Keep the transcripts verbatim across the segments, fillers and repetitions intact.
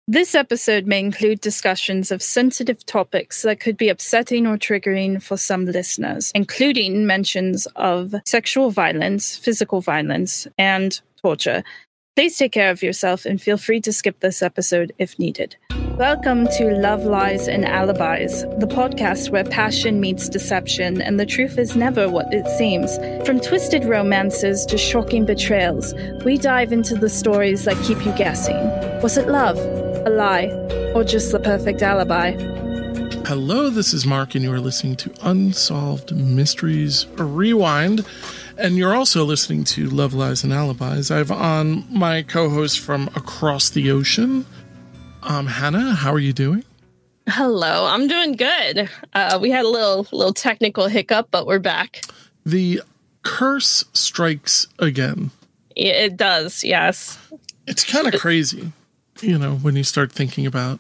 This episode may include discussions of sensitive topics that could be upsetting or triggering for some listeners, including mentions of sexual violence, physical violence, and torture. Please take care of yourself and feel free to skip this episode if needed. Welcome to Love, Lies, and Alibis, the podcast where passion meets deception and the truth is never what it seems. From twisted romances to shocking betrayals, we dive into the stories that keep you guessing. Was it love, a lie, or just the perfect alibi? Hello, this is Mark, and you are listening to Unsolved Mysteries Rewind. And you're also listening to Love, Lies, and Alibis. I have on my co-host from across the ocean, um, Hannah. How are you doing? Hello, I'm doing good. Uh, we had a little little technical hiccup, but we're back. The curse strikes again. It does, yes. It's kind of crazy, you know, when you start thinking about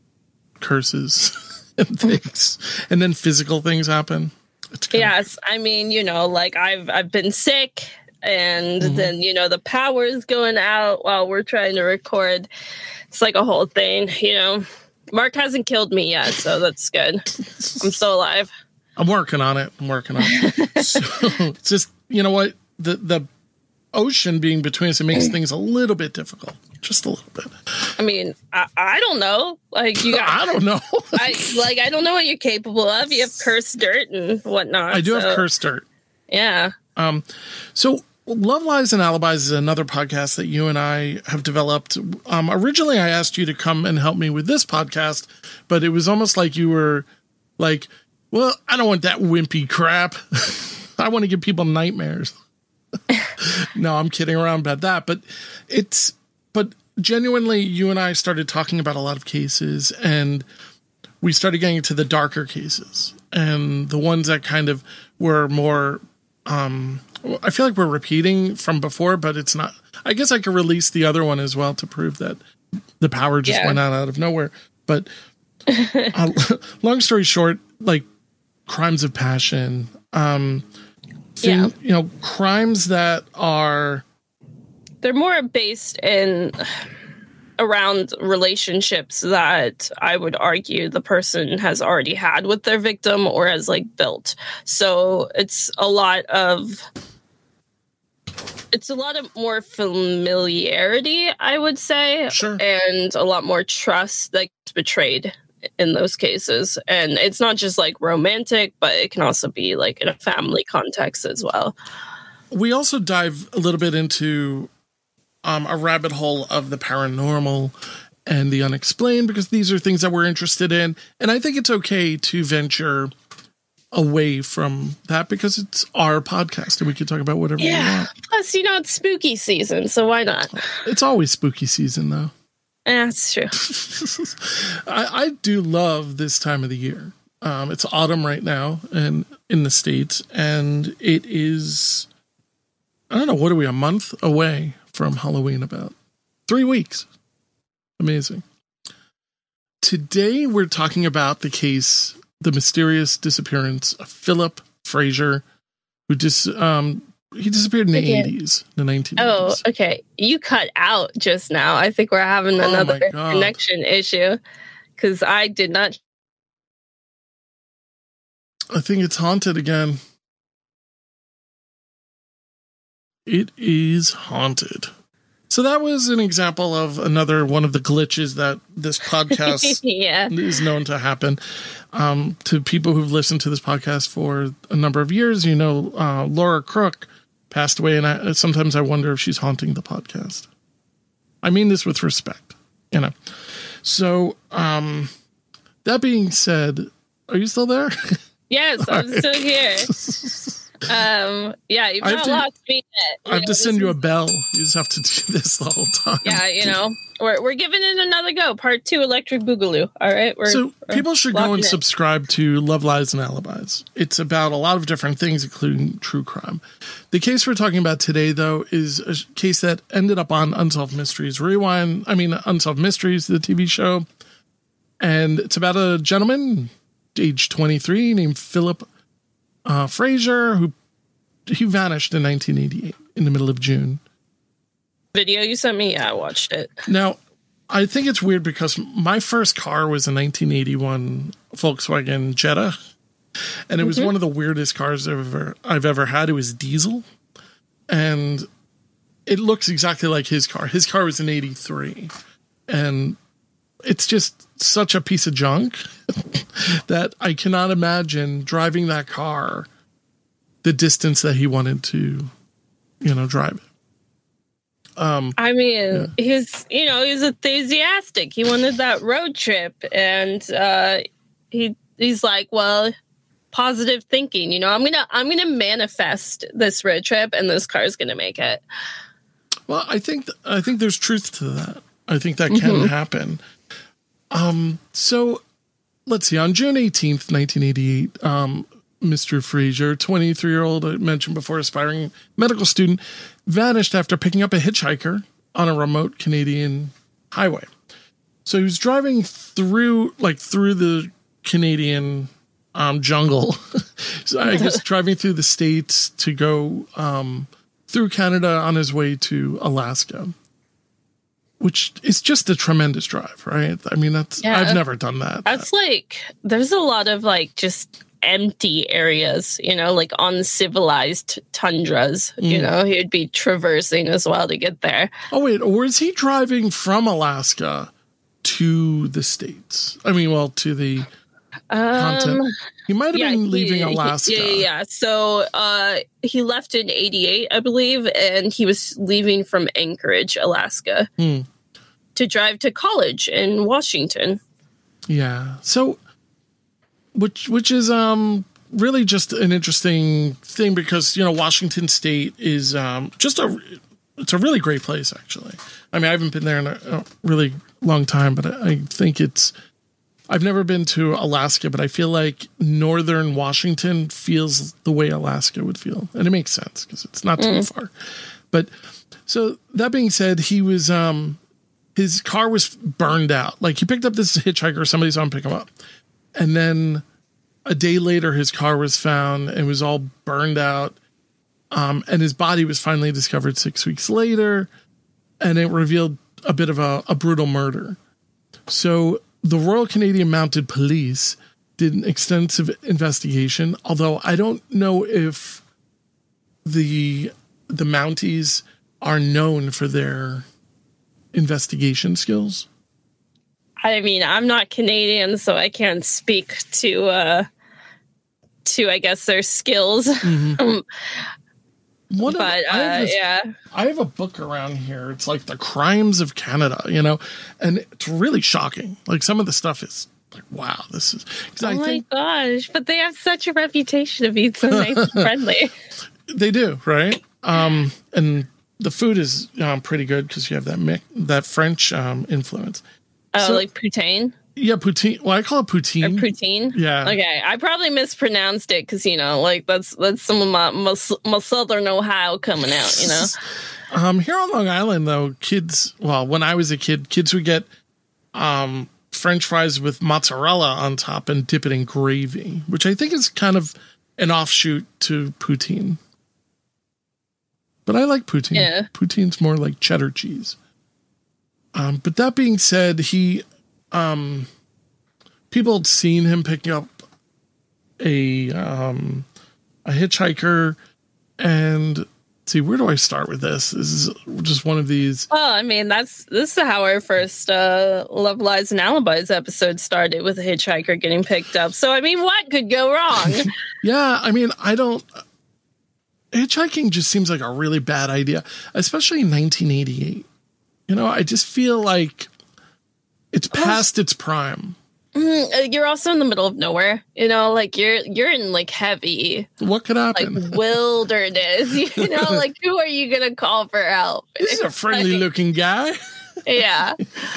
curses and things, and then physical things happen. Yes, I mean, you know, like I've I've been sick, and mm-hmm. then, you know, the power is going out while we're trying to record. It's like a whole thing, you know. Mark hasn't killed me yet, so that's good. I'm still alive. I'm working on it. I'm working on it. So it's just, you know what, the the ocean being between us, it makes things a little bit difficult. Just a little bit. I mean, I, I don't know. Like you, got, I don't know. I like I don't know what you're capable of. You have cursed dirt and whatnot. I do so. have cursed dirt. Yeah. Um. So, Love, Lies, and Alibis is another podcast that you and I have developed. Um. Originally, I asked you to come and help me with this podcast, but it was almost like you were like, "Well, I don't want that wimpy crap. I want to give people nightmares." No, I'm kidding around about that, but it's. But genuinely, you and I started talking about a lot of cases, and we started getting into the darker cases and the ones that kind of were more, um, I feel like we're repeating from before, but it's not. I guess I could release the other one as well to prove that the power just yeah. went out out of nowhere. But uh, long story short, like crimes of passion, um, thing, yeah. you know, crimes that are... They're more based in around relationships that I would argue the person has already had with their victim or has like built. So it's a lot of it's a lot of more familiarity, I would say, sure. and a lot more trust that's betrayed in those cases. And it's not just like romantic, but it can also be like in a family context as well. We also dive a little bit into Um, a rabbit hole of the paranormal and the unexplained, because these are things that we're interested in. And I think it's okay to venture away from that because it's our podcast and we can talk about whatever yeah. we want. Plus, you know, it's spooky season, so why not? It's always spooky season, though. Yeah, that's true. I, I do love this time of the year. Um, it's autumn right now and in the States, and it is, I don't know, what are we, a month away from Halloween? About three weeks. Amazing. Today we're talking about the case, the mysterious disappearance of Philip Frazier, who just um he disappeared in the okay. eighties, the nineteen eighties. Oh, okay. You cut out just now. I think we're having oh another connection issue because I did not. I think it's haunted again. It is haunted. So that was an example of another one of the glitches that this podcast yeah. is known to happen. Um, to people who've listened to this podcast for a number of years, you know, uh, Laura Crook passed away, and I, sometimes I wonder if she's haunting the podcast. I mean this with respect, you know. So um, that being said, are you still there? Yes, I'm still here. Um, yeah, you've not to, lost me yet. I have know, to send you a bell. You just have to do this the whole time. Yeah, you know, we're we're giving it another go. Part two, Electric Boogaloo. All right. We're, so we're people should go and in. subscribe to Love, Lies, and Alibis. It's about a lot of different things, including true crime. The case we're talking about today, though, is a case that ended up on Unsolved Mysteries Rewind. I mean, Unsolved Mysteries, the T V show. And it's about a gentleman, age twenty-three, named Philip Uh, Frazier, who he vanished in nineteen eighty-eight in the middle of June. Video you sent me, yeah, I watched it. Now, I think it's weird because my first car was a nineteen eighty-one Volkswagen Jetta, and it was mm-hmm. one of the weirdest cars I've ever I've ever had. It was diesel, and it looks exactly like his car. His car was an eighty-three, and it's just such a piece of junk that I cannot imagine driving that car the distance that he wanted to, you know, drive it. Um, I mean, yeah. he's, you know, he's enthusiastic. He wanted that road trip, and uh, he he's like, well, positive thinking. You know, I'm gonna I'm gonna manifest this road trip, and this car's gonna make it. Well, I think th- I think there's truth to that. I think that can mm-hmm. happen. Um, so let's see. On June eighteenth, nineteen eighty-eight, um, Mister Fraser, twenty-three-year-old, I mentioned before, aspiring medical student, vanished after picking up a hitchhiker on a remote Canadian highway. So he was driving through, like, through the Canadian um, jungle. So I guess driving through the States to go um, through Canada on his way to Alaska, which is just a tremendous drive, right? I mean, that's yeah, I've never done that. That's like, there's a lot of, like, just empty areas, you know, like uncivilized tundras, mm. you know, he'd be traversing as well to get there. Oh, wait, or is he driving from Alaska to the States? I mean, well, to the um, continent. He might have yeah, been leaving he, Alaska. He, yeah, yeah. So uh, he left in eighty-eight, I believe, and he was leaving from Anchorage, Alaska, mm. to drive to college in Washington. Yeah. So Which which is um really just an interesting thing because, you know, Washington State is um just a it's a really great place, actually. I mean, I haven't been there in a, a really long time, but I, I think it's I've never been to Alaska, but I feel like northern Washington feels the way Alaska would feel, and it makes sense because it's not too mm. far. But so that being said, he was um his car was burned out. Like, he picked up this hitchhiker, somebody saw him pick him up. And then a day later, his car was found and was all burned out. Um, and his body was finally discovered six weeks later. And it revealed a bit of a, a brutal murder. So the Royal Canadian Mounted Police did an extensive investigation, although I don't know if the the Mounties are known for their investigation skills. I mean, I'm not Canadian, so I can't speak to, uh, to I guess, their skills. Mm-hmm. What but, a, I uh, this, yeah. I have a book around here. It's like The Crimes of Canada, you know, and it's really shocking. Like, some of the stuff is like, wow, this is... Oh, I my think, gosh. But they have such a reputation of being so nice and friendly. They do, right? Um, and the food is um, pretty good because you have that, that French um, influence. Oh, so, like poutine? Yeah, poutine. Well, I call it poutine. Or poutine? Yeah. Okay, I probably mispronounced it because, you know, like that's that's some of my, my, my Southern Ohio coming out, you know? um, here on Long Island, though, kids, well, when I was a kid, kids would get um, French fries with mozzarella on top and dip it in gravy, which I think is kind of an offshoot to poutine. But I like poutine. Yeah. Poutine's more like cheddar cheese. Um, but that being said, he, um, people had seen him picking up a, um, a hitchhiker, and let's see, where do I start with this? This is just one of these. Well, I mean, that's, this is how our first, uh, Love, Lies, and Alibis episode started, with a hitchhiker getting picked up. So, I mean, what could go wrong? Yeah. I mean, I don't, hitchhiking just seems like a really bad idea, especially in nineteen eighty-eight. You know, I just feel like it's past its prime. Mm, you're also in the middle of nowhere. You know, like you're you're in like heavy. What could happen? Like wilderness. You know, like who are you gonna call for help? This is a friendly like, looking guy. Yeah.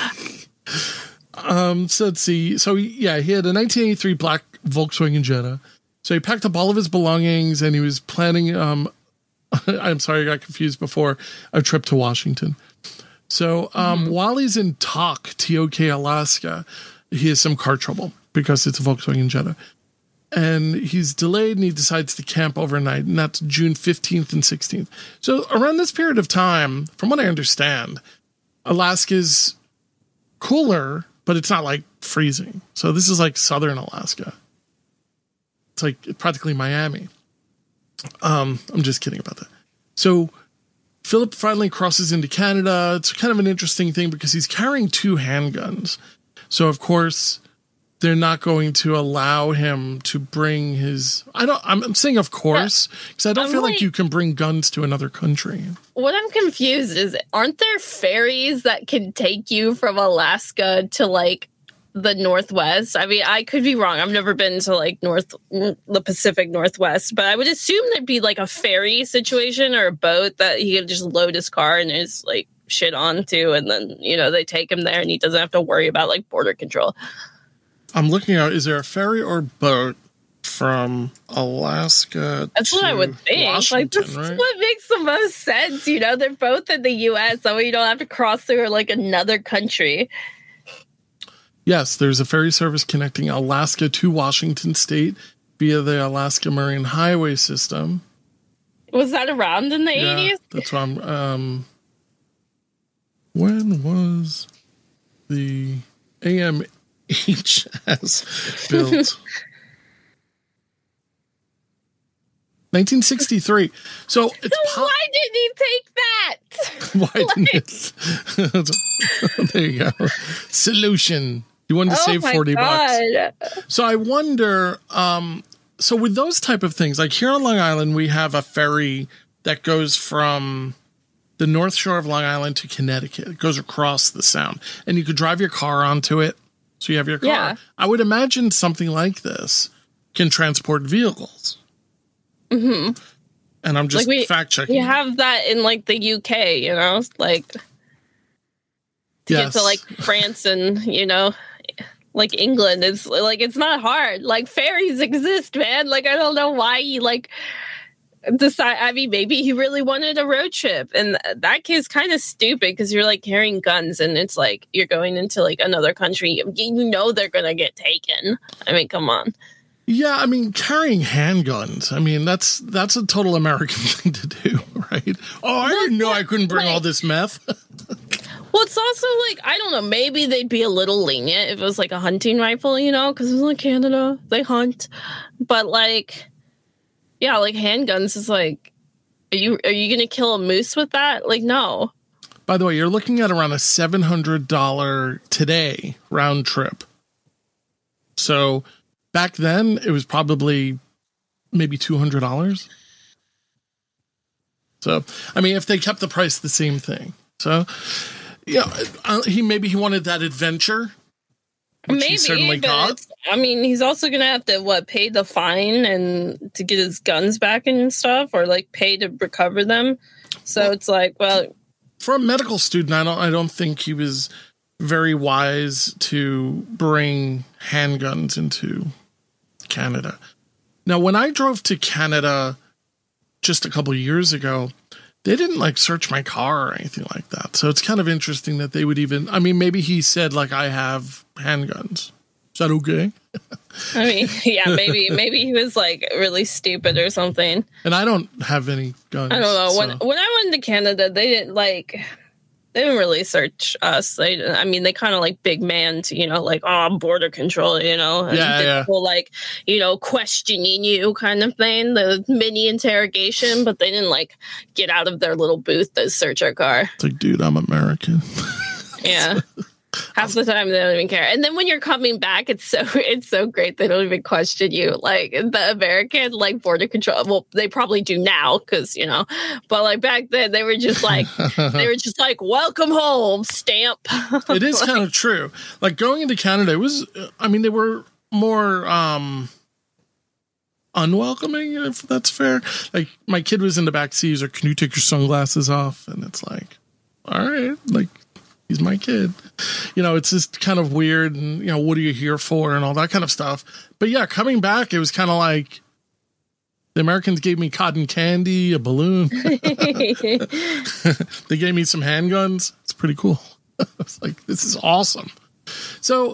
um. So let's see. So yeah, he had a nineteen eighty-three black Volkswagen Jetta. So he packed up all of his belongings and he was planning. Um, I'm sorry, I got confused before. A trip to Washington. So um, mm-hmm. while he's in Tok, T O K, Alaska, he has some car trouble because it's a Volkswagen Jetta. And he's delayed and he decides to camp overnight. And that's June fifteenth and sixteenth. So around this period of time, from what I understand, Alaska's cooler, but it's not like freezing. So this is like southern Alaska. It's like practically Miami. Um, I'm just kidding about that. So Philip finally crosses into Canada. It's kind of an interesting thing because he's carrying two handguns. So of course they're not going to allow him to bring his, I don't, I'm, I'm saying of course, because I don't I'm feel like, like you can bring guns to another country. What I'm confused is, aren't there ferries that can take you from Alaska to like the Northwest? I mean, I could be wrong. I've never been to like North, the Pacific Northwest, but I would assume there'd be like a ferry situation or a boat that he could just load his car and his like shit onto, and then, you know, they take him there and he doesn't have to worry about like border control. I'm looking at, is there a ferry or boat from Alaska That's to what I would think. Washington, Like, this right? is what makes the most sense. You know, they're both in the U S, so you don't have to cross through like another country. Yes, there's a ferry service connecting Alaska to Washington State via the Alaska Marine Highway System. Was that around in the Yeah, eighties? that's why I'm. Um, when was the A M H S built? nineteen sixty-three. So it's So po- why didn't he take that? why didn't it? There you go. Solution. You wanted to Oh save my forty bucks. God. So I wonder, um, so with those type of things, like here on Long Island, we have a ferry that goes from the North Shore of Long Island to Connecticut. It goes across the Sound, and you could drive your car onto it. So you have your car. Yeah. I would imagine something like this can transport vehicles. Mm-hmm. And I'm just Like we- fact checking. We have that in like the U K, you know, like to Yes. get to like France and, you know, like England. It's like, it's not hard. Like ferries exist, man. Like, I don't know why he like decide. I mean, maybe he really wanted a road trip, and that case kind of stupid because you're like carrying guns and it's like you're going into like another country. You, you know they're gonna get taken. I mean, come on. Yeah, I mean, carrying handguns. I mean, that's that's a total American thing to do, right? Oh, I didn't know I couldn't bring like- all this meth. Well, it's also like, I don't know, maybe they'd be a little lenient if it was like a hunting rifle, you know, because it's like Canada, they hunt. But like, yeah, like handguns is like, are you are you gonna kill a moose with that? Like, no. By the way, you're looking at around a seven hundred dollars today round trip. So back then, it was probably maybe two hundred dollars. So, I mean, if they kept the price the same thing. So, yeah, uh, he maybe he wanted that adventure, which Maybe, he certainly but got. it's- I mean, he's also gonna have to what pay the fine and to get his guns back and stuff, or like pay to recover them. So Well- it's like, well, For a medical student, I don't I don't think he was very wise to bring handguns into Canada. Now, when I drove to Canada just a couple of years ago, they didn't like search my car or anything like that. So it's kind of interesting that they would even, I mean, maybe he said like, I have handguns. Is that okay? I mean, yeah, maybe maybe he was like really stupid or something. And I don't have any guns. I don't know. so- When when I went to Canada, they didn't like they didn't really search us. They, I mean, they kind of like big man to, you know, like, oh, border control, you know, and Yeah, did yeah. the whole, like, you know, questioning you kind of thing, the mini interrogation, but they didn't like get out of their little booth to search our car. It's like, dude, I'm American. Yeah. Half the time they don't even care. And then when you're coming back, it's so it's so great they don't even question you. Like the American like border control, well, they probably do now because, you know, but like back then they were just like they were just like, welcome home, stamp. It is kind of true. Like going into Canada, it was, I mean, they were more um, unwelcoming, if that's fair. Like my kid was in the back seat. He's like, can you take your sunglasses off? And it's like, all right, like he's my kid. You know, it's just kind of weird. And, you know, what are you here for? And all that kind of stuff. But yeah, coming back, it was kind of like the Americans gave me cotton candy, a balloon. They gave me some handguns. It's pretty cool. I was like, this is awesome. So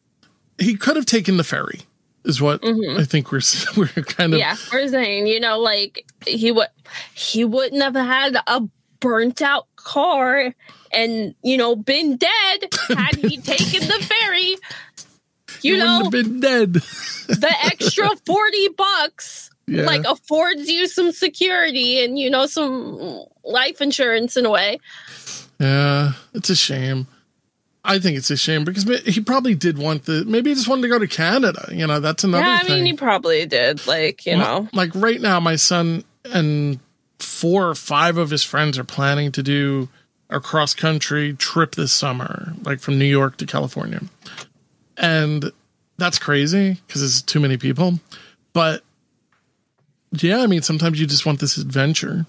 he could have taken the ferry, is what Mhm. I think we're we're kind of. Yeah, we're saying, you know, like he would he wouldn't have had a burnt out car and, you know, been dead had he taken the ferry. You he know, wouldn't have been dead. The extra forty bucks yeah. like affords you some security and, you know, some life insurance in a way. Yeah, it's a shame. I think it's a shame because he probably did want the, maybe he just wanted to go to Canada. You know, that's another yeah, I thing. mean, he probably did. Like, you well, know, like right now, my son and four or five of his friends are planning to do a cross country trip this summer, like from New York to California. And that's crazy because it's too many people. But yeah, I mean, sometimes you just want this adventure,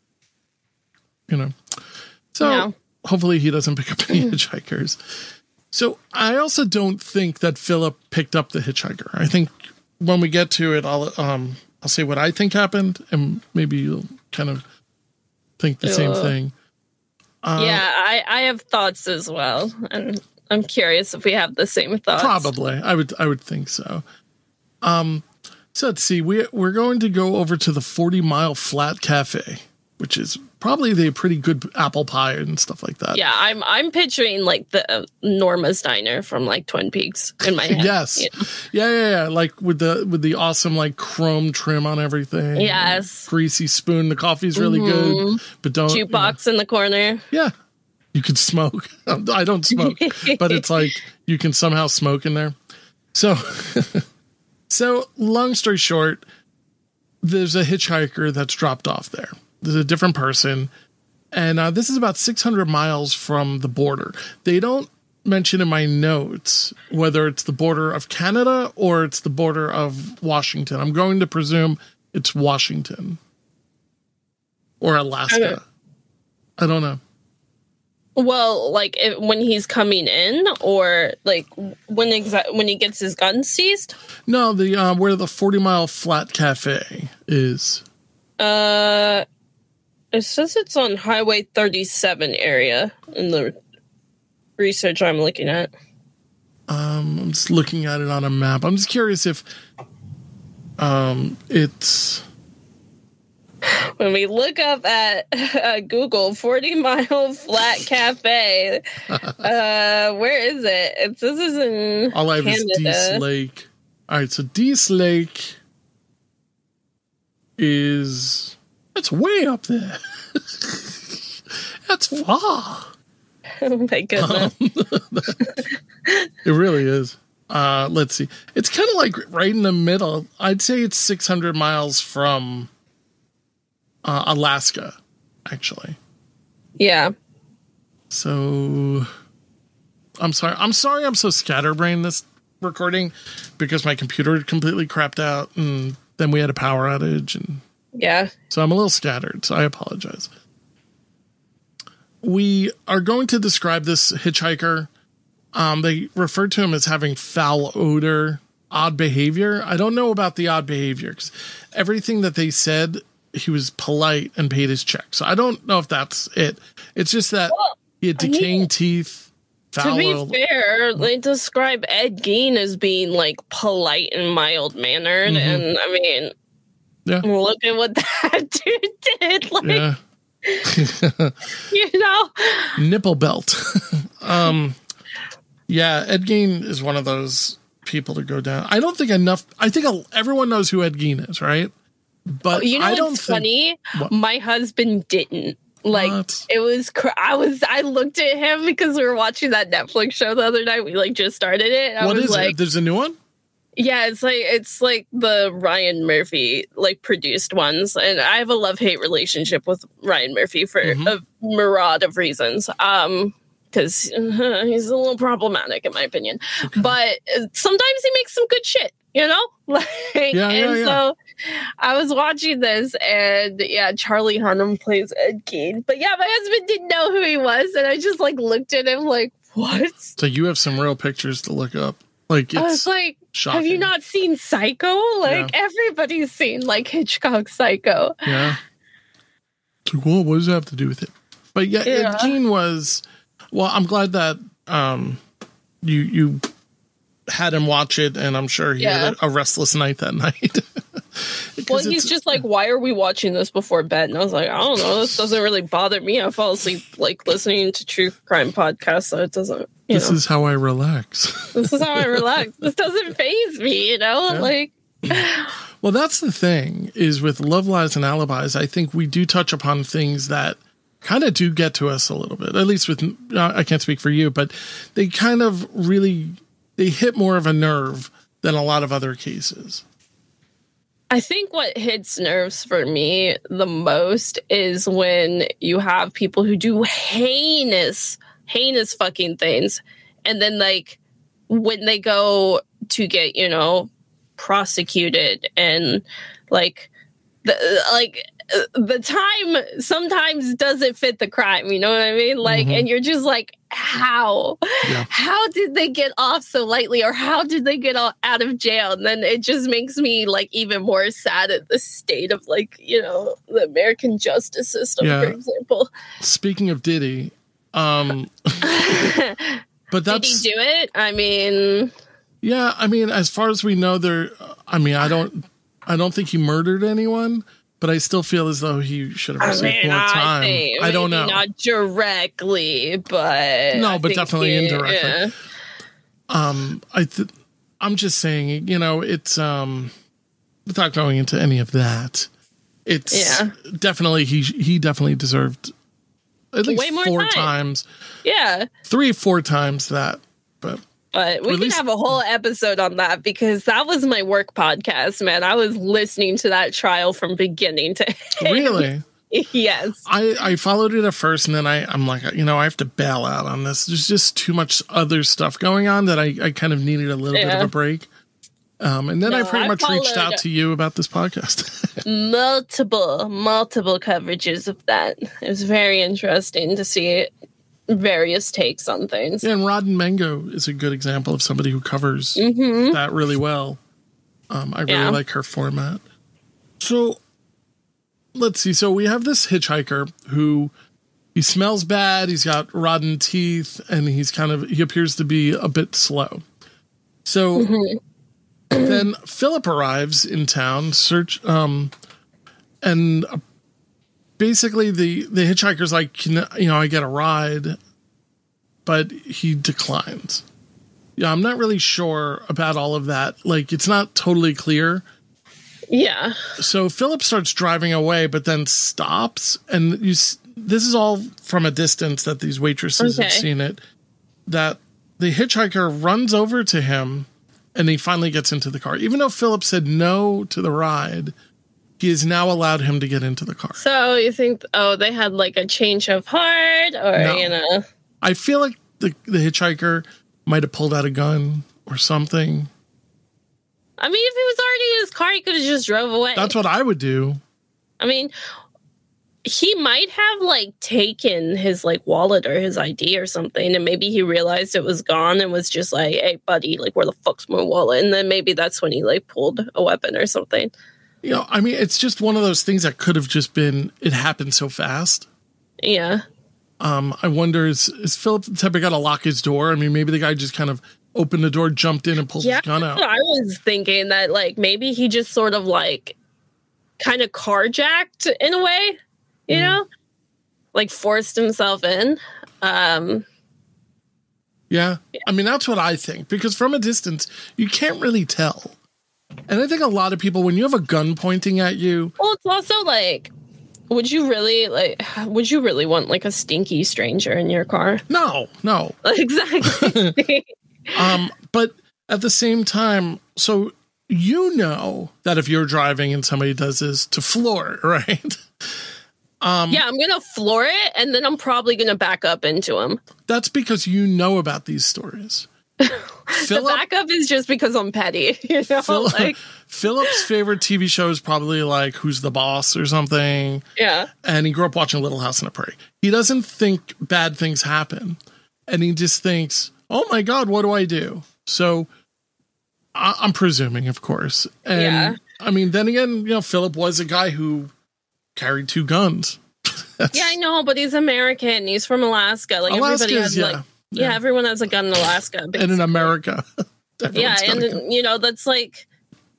you know. So yeah. Hopefully he doesn't pick up any hitchhikers. So I also don't think that Philip picked up the hitchhiker. I think when we get to it, I'll um I'll say what I think happened, and maybe you'll kind of think the uh, same thing. Uh, yeah, I, I have thoughts as well, and I'm curious if we have the same thoughts. Probably, I would I would think so. Um, so let's see. We we're going to go over to the forty Mile Flat Cafe, which is probably the pretty good apple pie and stuff like that. Yeah, I'm I'm picturing like the uh, Norma's Diner from like Twin Peaks in my head. Yes, you know? yeah, yeah, yeah. Like with the with the awesome like chrome trim on everything. Yes, greasy spoon. The coffee's really mm-hmm. good, but don't jukebox you know. in the corner. Yeah, you could smoke. I don't smoke, but it's like you can somehow smoke in there. So, so long story short, there's a hitchhiker that's dropped off there. There's a different person. And uh, this is about six hundred miles from the border. They don't mention in my notes whether it's the border of Canada or it's the border of Washington. I'm going to presume it's Washington or Alaska. I don't know. Well, like if, when he's coming in, or like when exa- when he gets his gun seized? No, the uh, where the forty Mile Flat Cafe is. Uh... It says it's on Highway thirty-seven area in the research I'm looking at. Um, I'm just looking at it on a map. I'm just curious if um, it's... When we look up at uh, Google, forty Mile Flat Cafe, uh, where is it? It says it's in All I have Canada. is Dease Lake. All right, so Dease Lake is... It's way up there. That's far. Oh my goodness. Um, it really is. Uh, let's see. It's kind of like right in the middle. I'd say it's six hundred miles from uh, Alaska, actually. Yeah. So I'm sorry. I'm sorry I'm so scatterbrained this recording because my computer completely crapped out and then we had a power outage and yeah. So I'm a little scattered, so I apologize. We are going to describe this hitchhiker. Um, they refer to him as having foul odor, odd behavior. I don't know about the odd behavior because everything that they said, he was polite and paid his check. So I don't know if that's it. It's just that well, he had decaying I mean, teeth. To be odor. fair, they describe Ed Gein as being like polite and mild mannered, mm-hmm. and I mean. Yeah. Look at what that dude did. Like, yeah. you know, nipple belt. um, yeah, Ed Gein is one of those people to go down. I don't think enough. I think everyone knows who Ed Gein is, right? But oh, you know I don't what's think, funny? What? My husband didn't. Like what? It was. Cr- I was. I looked at him because we were watching that Netflix show the other night. We like just started it. I what was is like, it? There's a new one. Yeah, it's like it's like the Ryan Murphy like produced ones, and I have a love-hate relationship with Ryan Murphy for mm-hmm. a myriad of reasons. Um, because uh, he's a little problematic in my opinion, okay. but sometimes he makes some good shit, you know. Like, yeah, yeah, and yeah. so I was watching this, and yeah, Charlie Hunnam plays Ed Gein, but yeah, my husband didn't know who he was, and I just like looked at him like, what? So you have some real pictures to look up. Like it's I was like, shocking. Have you not seen Psycho? Like yeah. everybody's seen like Hitchcock Psycho. Yeah. So what, what does it have to do with it? But yeah, yeah. Ed Gein was. Well, I'm glad that um, you you had him watch it, and I'm sure he yeah. had a, a restless night that night. Well, he's just like, why are we watching this before bed? And I was like, I don't know. This doesn't really bother me. I fall asleep like listening to true crime podcasts, so it doesn't. You this know. is how I relax. This is how I relax. This doesn't faze me, you know? Yeah. Like, well, that's the thing is with Love, Lies, and Alibis, I think we do touch upon things that kind of do get to us a little bit, at least with, uh, I can't speak for you, but they kind of really, they hit more of a nerve than a lot of other cases. I think what hits nerves for me the most is when you have people who do heinous, heinous fucking things. And then, like, when they go to get, you know, prosecuted and, like, the, like, the time sometimes doesn't fit the crime, you know what I mean? Like, mm-hmm. and you're just like, how? Yeah. How did they get off so lightly, or how did they get out of jail? And then it just makes me like even more sad at the state of like, you know, the American justice system, yeah. for example. Speaking of Diddy, um, but that's, did he do it? I mean, yeah, I mean, as far as we know, there. I mean, I don't, I don't think he murdered anyone. But I still feel as though he should have received I mean, more time. I, think, I don't know. Not directly, but no, I but definitely he, indirectly. Yeah. Um, I, th- I'm just saying, you know, it's um, without going into any of that, it's yeah. definitely he he definitely deserved at least Way more four time. times. Yeah, three, four times that, but. But we can least, have a whole episode on that because that was my work podcast, man. I was listening to that trial from beginning to end. Really? Yes. I, I followed it at first, and then I, I'm like, you know, I have to bail out on this. There's just too much other stuff going on that I, I kind of needed a little yeah. bit of a break. Um, and then no, I pretty I much reached out to you about this podcast. multiple, multiple coverages of that. It was very interesting to see it. Various takes on things. Yeah, and Rod and Mango is a good example of somebody who covers mm-hmm. that really well. Um, I really yeah. like her format. So, let's see. So we have this hitchhiker who, he smells bad, he's got rotten teeth, and he's kind of, he appears to be a bit slow. So, mm-hmm. then Philip arrives in town, search, um, and basically, the, the hitchhiker's like, can, you know, I get a ride, but he declines. Yeah, I'm not really sure about all of that. Like, it's not totally clear. Yeah. So Philip starts driving away, but then stops. And you, this is all from a distance that these waitresses okay. have seen it. That the hitchhiker runs over to him, and he finally gets into the car. Even though Philip said no to the ride, he has now allowed him to get into the car. So you think, oh, they had like a change of heart, or, no. you know? I feel like the, the hitchhiker might have pulled out a gun or something. I mean, if he was already in his car, he could have just drove away. That's what I would do. I mean, he might have like taken his like wallet or his I D or something, and maybe he realized it was gone and was just like, hey, buddy, like, where the fuck's my wallet? And then maybe that's when he like pulled a weapon or something. You know, I mean, it's just one of those things that could have just been, it happened so fast. Yeah. Um, I wonder, is, is Philip the type of guy to lock his door? I mean, maybe the guy just kind of opened the door, jumped in, and pulled yeah, his gun out. I was thinking that, like, maybe he just sort of, like, kind of carjacked in a way, you mm. know? Like, forced himself in. Um, yeah. yeah. I mean, that's what I think. Because from a distance, you can't really tell. And I think a lot of people, when you have a gun pointing at you... Well, it's also like, would you really, like, would you really want, like, a stinky stranger in your car? No, no. Exactly. um, but at the same time, so you know that if you're driving and somebody does this, to floor it, right? Um, yeah, I'm going to floor it, and then I'm probably going to back up into him. That's because you know about these stories. Phillip, the backup is just because I'm petty, you know. Phillip, like, Philip's favorite T V show is probably like Who's the Boss or something. Yeah, and he grew up watching Little House on the Prairie. He doesn't think bad things happen, and he just thinks, "Oh my God, what do I do?" So I- I'm presuming, of course, and yeah. I mean, then again, you know, Philip was a guy who carried two guns. Yeah, I know, but he's American. He's from Alaska. Like Alaska everybody has, is, yeah. like. Yeah. yeah, everyone has a gun in Alaska. Basically. And in America. Yeah, and, you know, that's like,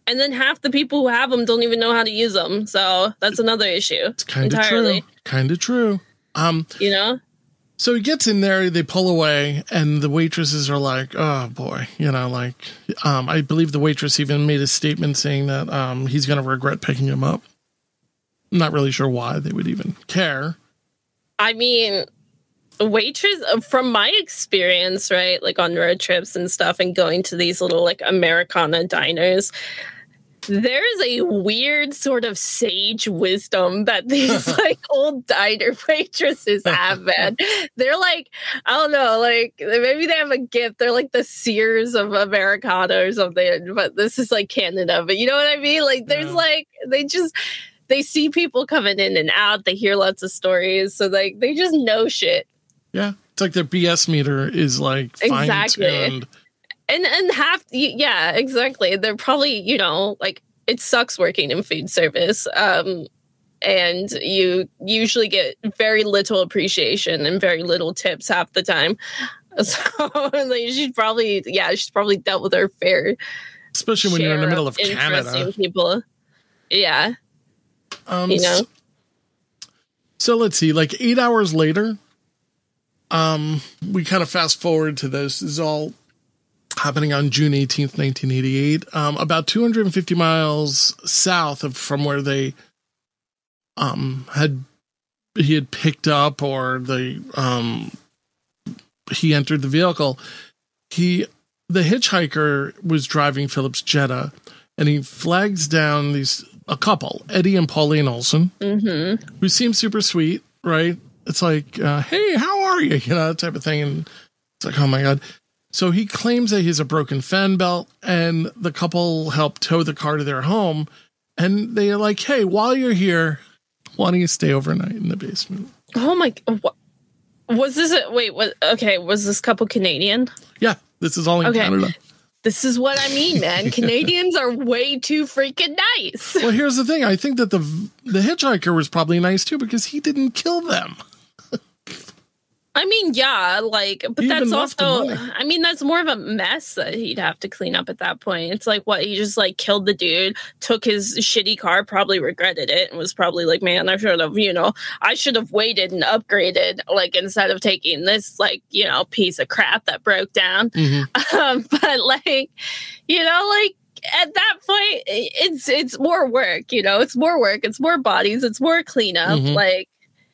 And then half the people who have them don't even know how to use them. So that's another issue. It's kind of true. Kind of true. Um, you know? So he gets in there, they pull away, and the waitresses are like, oh boy, you know, like, um, I believe the waitress even made a statement saying that um, he's going to regret picking him up. I'm not really sure why they would even care. I mean, waitress, from my experience, right, like on road trips and stuff and going to these little like Americana diners, there is a weird sort of sage wisdom that these like old diner waitresses have, man. They're like, I don't know, like maybe they have a gift. They're like the Sears of Americana or something, but this is like Canada. But you know what I mean? Like there's yeah. like, they just, they see people coming in and out. They hear lots of stories. So like, they just know shit. Yeah. It's like their B S meter is like exactly. fine-tuned. And and half, yeah, exactly. They're probably, you know, like it sucks working in food service. Um, and you usually get very little appreciation and very little tips half the time. So like, she's probably, yeah, she's probably dealt with her fair. Especially when you're in the middle of, of Canada. People. Yeah. Um, you know? So, so let's see, like eight hours later, um, we kind of fast forward to this. This is all happening on June eighteenth, nineteen eighty-eight, um, about two hundred fifty miles south of from where they um, had he had picked up, or the um, he entered the vehicle. He the hitchhiker was driving Philip's Jetta, and he flags down these a couple, Eddie and Pauline Olson, mm-hmm. who seem super sweet, right? It's like, uh, hey, how are you? You know, that type of thing, and it's like, oh my god. So he claims that he has a broken fan belt, and the couple help tow the car to their home. And they're like, hey, while you're here, why don't you stay overnight in the basement? Oh my, what, was this, a, wait, what, okay, was this couple Canadian? Yeah, this is all in okay. Canada. This is what I mean, man. Canadians are way too freaking nice. Well, here's the thing. I think that the the hitchhiker was probably nice too, because he didn't kill them. I mean, yeah, like, but he that's also, I mean, that's more of a mess that he'd have to clean up at that point. It's like, what, he just, like, killed the dude, took his shitty car, probably regretted it, and was probably like, man, I should have, you know, I should have waited and upgraded, like, instead of taking this, like, you know, piece of crap that broke down. Mm-hmm. Um, but, like, you know, like, at that point, it's, it's more work, you know, it's more work, it's more bodies, it's more cleanup, mm-hmm. like.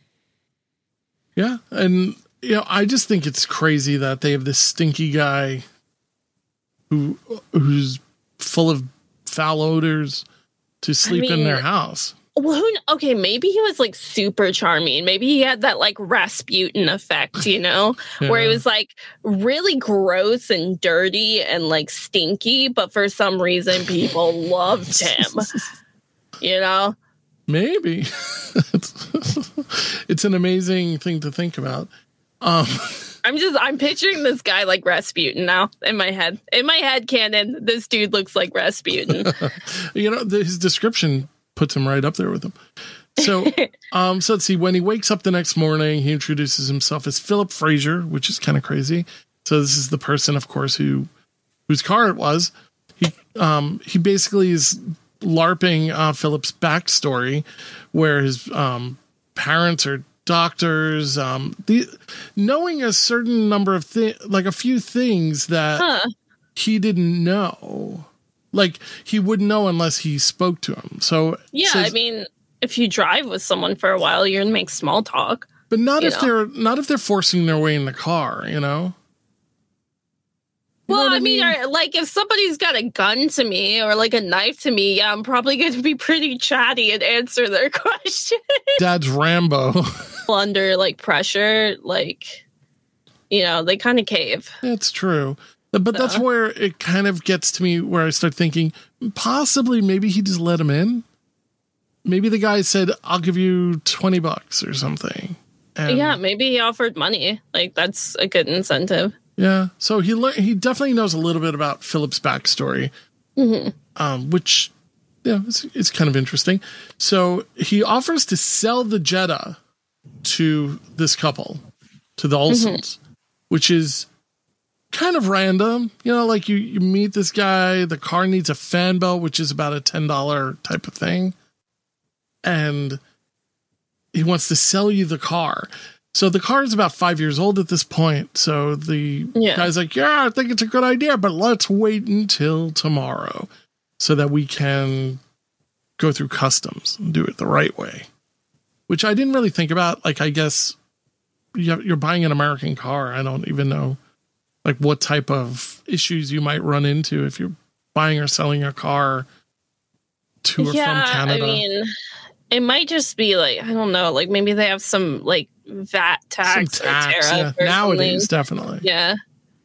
Yeah, and... You know, I just think it's crazy that they have this stinky guy who who's full of foul odors to sleep I mean, in their house. Well, who, okay, maybe he was like super charming. Maybe he had that like Rasputin effect, you know, yeah. where he was like really gross and dirty and like stinky, but for some reason people loved him, you know? Maybe. It's an amazing thing to think about. Um, I'm just, I'm picturing this guy like Rasputin now in my head. In my head canon, this dude looks like Rasputin. You know, the, his description puts him right up there with him. So, um, so let's see. When he wakes up the next morning, he introduces himself as Philip Fraser, which is kind of crazy. So this is the person, of course, who whose car it was. He, um, he basically is LARPing uh, Philip's backstory, where his um, parents are doctors, um, the knowing a certain number of things, like a few things that huh. he didn't know, like he wouldn't know unless he spoke to him. So yeah, says, I mean, if you drive with someone for a while, you're gonna make small talk, but not if know? they're not if they're forcing their way in the car, you know. You well, know I mean, mean? I, like if somebody's got a gun to me or like a knife to me, yeah, I'm probably going to be pretty chatty and answer their question. Dad's Rambo. Under like pressure, like, you know, they kind of cave. That's true. But so. That's where it kind of gets to me where I start thinking possibly maybe he just let him in. Maybe the guy said, I'll give you twenty bucks or something. And yeah, maybe he offered money. Like that's a good incentive. Yeah, so he le- he definitely knows a little bit about Philip's backstory, mm-hmm. um, which, yeah, it's, it's kind of interesting. So he offers to sell the Jetta to this couple, to the Olsons, mm-hmm. which is kind of random. You know, like you, you meet this guy, the car needs a fan belt, which is about a ten dollars type of thing. And he wants to sell you the car. So the car is about five years old at this point. So the yeah. guy's like, yeah, I think it's a good idea, but let's wait until tomorrow so that we can go through customs and do it the right way, which I didn't really think about. Like, I guess you're buying an American car. I don't even know like what type of issues you might run into if you're buying or selling a car to or yeah, from Canada. I mean, it might just be like, I don't know, like maybe they have some like V A T tax, some tax or tariff yeah. or Nowadays, something. definitely. Yeah.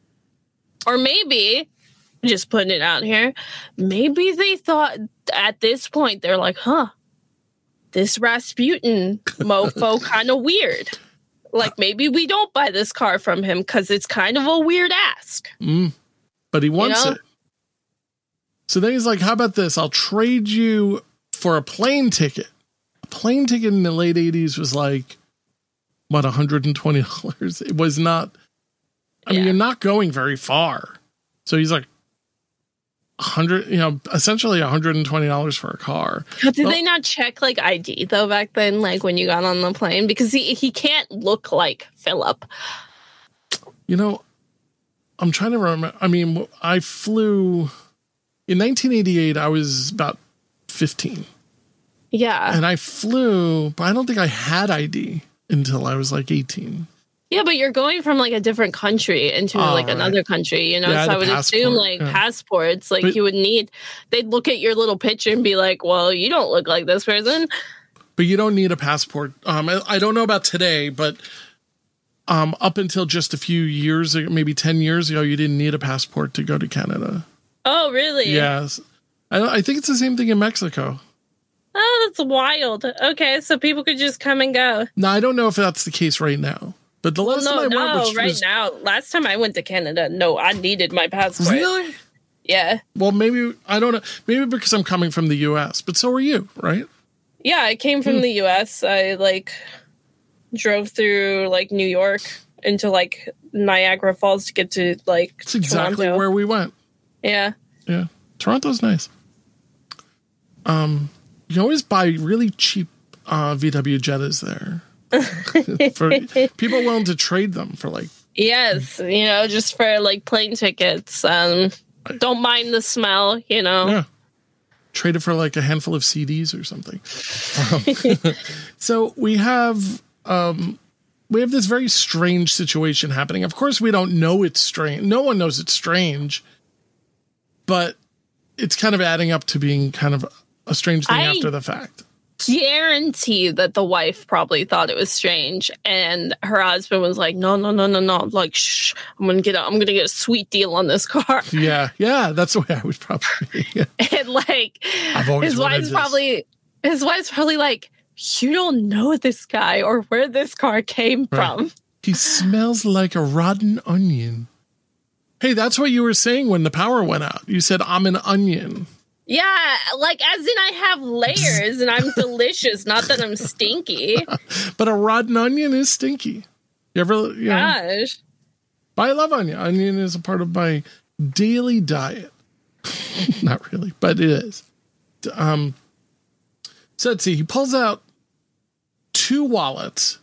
Or maybe, just putting it out here, maybe they thought at this point, they're like, huh, this Rasputin mofo kind of weird. Like, maybe we don't buy this car from him because it's kind of a weird ask. Mm, but he wants you know? it. So then he's like, how about this? I'll trade you for a plane ticket. A plane ticket in the late eighties was like, what, one hundred twenty dollars? It was not, I yeah. mean, you're not going very far. So he's like, one hundred, you know, essentially one hundred twenty dollars for a car. Did well, they not check like I D though back then, like when you got on the plane? Because he, he can't look like Philip. You know, I'm trying to remember. I mean, I flew in nineteen eighty-eight. I was about fifteen. Yeah. And I flew, but I don't think I had I D until I was like eighteen. Yeah, but you're going from like a different country into oh, like right. another country, you know? Yeah, so I would passport, assume like yeah. passports, like but, you would need, they'd look at your little picture and be like, well, you don't look like this person. But you don't need a passport. Um, I, I don't know about today, but um, up until just a few years ago, maybe ten years ago, you didn't need a passport to go to Canada. Oh, really? Yes. I, I think it's the same thing in Mexico. Oh, that's wild. Okay, so people could just come and go. No, I don't know if that's the case right now. But the last well, no, time I no, went, which right was, now, last time I went to Canada, no, I needed my passport. Really? Yeah. Well, maybe, I don't know, maybe because I'm coming from the U S, but so are you, right? Yeah, I came from hmm. the U S. I, like, drove through, like, New York into, like, Niagara Falls to get to, like, That's exactly Toronto. where we went. Yeah. Yeah. Toronto's nice. Um, you can always buy really cheap uh, V W Jettas there. For people willing to trade them for like yes you know just for like plane tickets um right. Don't mind the smell, you know yeah trade it for like a handful of C Ds or something. Um, so we have um we have this very strange situation happening. Of course we don't know it's strange, no one knows it's strange, but it's kind of adding up to being kind of a strange thing I- after the fact. Guarantee that the wife probably thought it was strange, and her husband was like, "No, no, no, no, no! Like, shh! I'm gonna get a, I'm gonna get a sweet deal on this car." Yeah, yeah, that's the way I would probably. Yeah. And like, I've always his wife's this. probably his wife's probably like, "You don't know this guy or where this car came right. from." He smells like a rotten onion. Hey, that's what you were saying when the power went out. You said, "I'm an onion." Yeah, like as in I have layers and I'm delicious, not that I'm stinky. But a rotten onion is stinky. You ever, you Gosh. know, but I love onion. Onion is a part of my daily diet. Not really, but it is. Um, so let's see. He pulls out two wallets,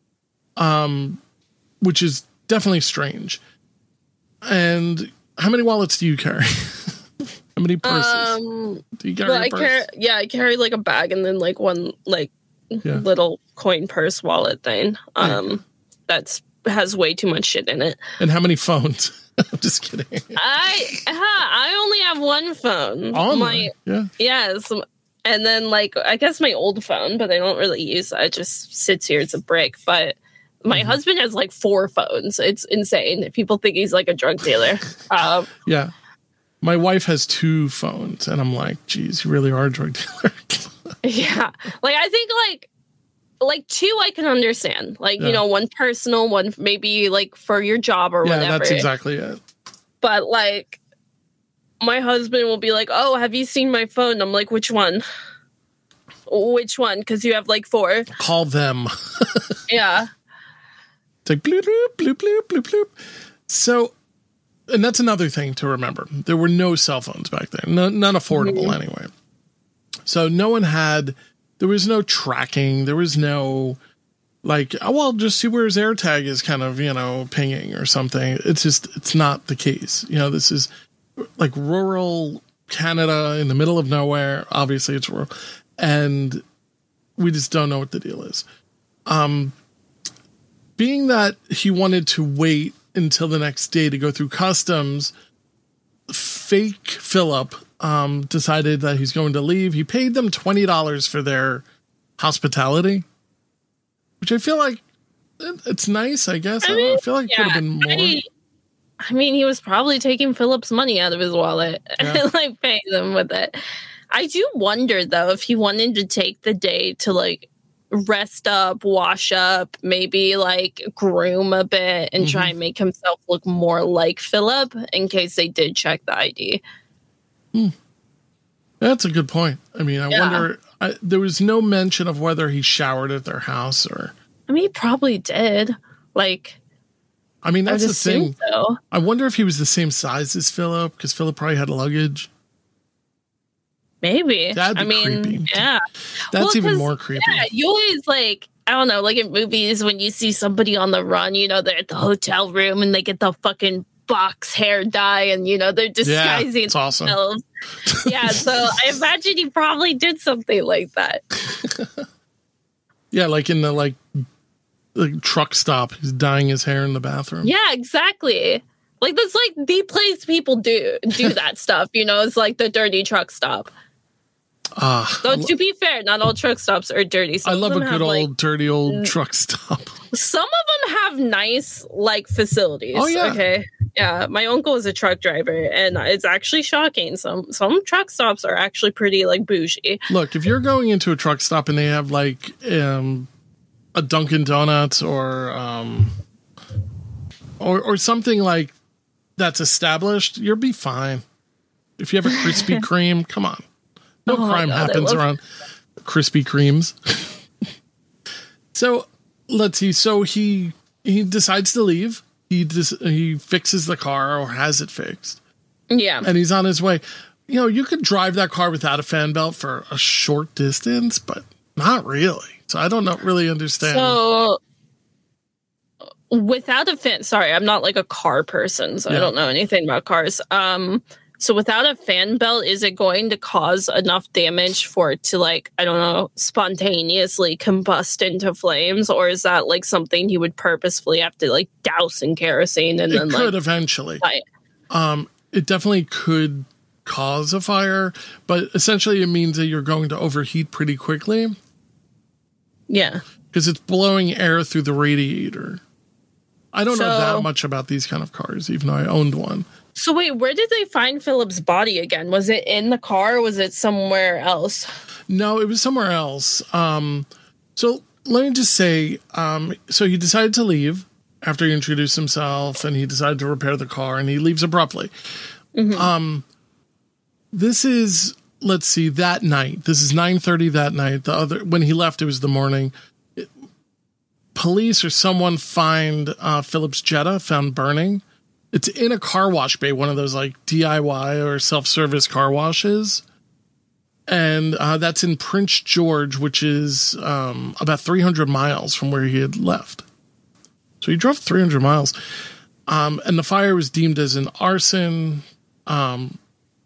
um, which is definitely strange. And how many wallets do you carry? How many purses? Um, Do you carry well, a purse? I carry, yeah, I carry like a bag and then like one like yeah. little coin purse wallet thing. Um, yeah. That's has way too much shit in it. And how many phones? I'm just kidding. I huh, I only have one phone. Online, my, yeah. Yes, and then like I guess my old phone, but I don't really use it. It just sits here. It's a brick, but. My mm-hmm. husband has like four phones. It's insane. People think he's like a drug dealer. Um, yeah. My wife has two phones, and I'm like, geez, you really are a drug dealer. Yeah. Like, I think, like, like two I can understand. Like, yeah. you know, one personal, one maybe, like, for your job or yeah, whatever. Yeah, that's exactly it. But, like, my husband will be like, oh, have you seen my phone? I'm like, which one? Which one? Because you have, like, four. Call them. Yeah. It's like, bloop, bloop, bloop, bloop, bloop, bloop. So... and that's another thing to remember. There were no cell phones back then, no, none affordable mm-hmm. anyway. So no one had, there was no tracking. There was no like, oh, well, just see where his AirTag is kind of, you know, pinging or something. It's just, it's not the case. You know, this is like rural Canada in the middle of nowhere. Obviously it's rural. And we just don't know what the deal is. Um, being that he wanted to wait until the next day to go through customs, fake Philip um, decided that he's going to leave. He paid them twenty dollars for their hospitality, which I feel like it's nice, I guess. I, I, mean, I feel like yeah, it could have been more. I, I mean, he was probably taking Philip's money out of his wallet yeah. and like paying them with it. I do wonder, though, if he wanted to take the day to like rest up, wash up, maybe like groom a bit and mm-hmm. try and make himself look more like Philip in case they did check the I D. Hmm. That's a good point. I mean, I yeah. wonder, I, there was no mention of whether he showered at their house or. I mean, he probably did. Like, I mean, that's I the thing. So. I wonder if he was the same size as Philip because Philip probably had luggage. Maybe. That'd be I mean, creepy. Yeah. That's well, even more creepy. Yeah, you always like, I don't know, like in movies when you see somebody on the run, you know, they're at the hotel room and they get the fucking box hair dye and, you know, they're disguising yeah, it's awesome. themselves. Yeah, so I imagine he probably did something like that. Yeah, like in the like, like truck stop, he's dyeing his hair in the bathroom. Yeah, exactly. Like that's like the place people do do that stuff, you know, it's like the dirty truck stop. Uh, so to lo- be fair, not all truck stops are dirty. Some I love a good old like, dirty old n- truck stop. Some of them have nice like facilities. Oh yeah. Okay. Yeah. My uncle is a truck driver and it's actually shocking. Some some truck stops are actually pretty like bougie. Look, if you're going into a truck stop and they have like um, a Dunkin' Donuts or um, or or something like that's established, you'll be fine. If you have a Krispy Kreme, come on. No oh crime God, happens around Krispy Kremes. So let's see. So he he decides to leave. He dis- he fixes the car or has it fixed. Yeah, and he's on his way. You know, you could drive that car without a fan belt for a short distance, but not really. So I don't know, really understand. So without a fan, sorry, I'm not like a car person, so yeah. I don't know anything about cars. Um. So without a fan belt, is it going to cause enough damage for it to, like, I don't know, spontaneously combust into flames? Or is that, like, something you would purposefully have to, like, douse in kerosene and it then, could like... eventually. Light? Um, it definitely could cause a fire, but essentially it means that you're going to overheat pretty quickly. Yeah. Because it's blowing air through the radiator. I don't so, know that much about these kind of cars, even though I owned one. So wait, where did they find Philip's body again? Was it in the car or was it somewhere else? No, it was somewhere else. Um, so let me just say, um, so he decided to leave after he introduced himself and he decided to repair the car and he leaves abruptly. Mm-hmm. Um, this is, let's see, that night. This is nine thirty that night. The other, when he left, it was the morning. It, police or someone find uh, Philip's Jetta found burning. It's in a car wash bay, one of those like D I Y or self-service car washes. And uh, that's in Prince George, which is um, about three hundred miles from where he had left. So he drove three hundred miles. Um, and the fire was deemed as an arson. Um,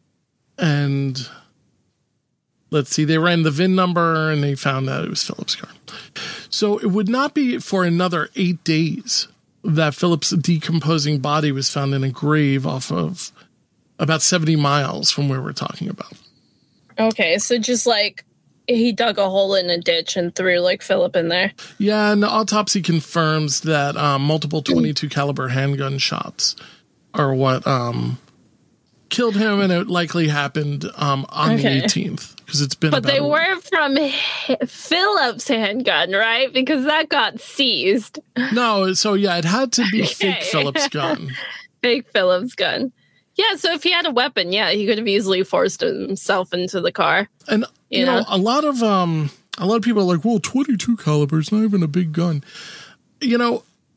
and let's see, they ran the V I N number and they found that it was Philip's car. So it would not be for another eight days that Philip's decomposing body was found in a grave off of about seventy miles from where we're talking about. Okay, so just like he dug a hole in a ditch and threw like Philip in there. Yeah, and the autopsy confirms that um, multiple twenty-two caliber handgun shots are what um, killed him, and it likely happened um, on okay. the eighteenth because it's been. But about they were from Philip's handgun, right? Because that got seized. No, so yeah, it had to be okay. fake Philip's gun. Fake Philip's gun. Yeah, so if he had a weapon, yeah, he could have easily forced himself into the car. And you, you know? know, a lot of um, a lot of people are like, "Well, twenty-two caliber is not even a big gun." You know,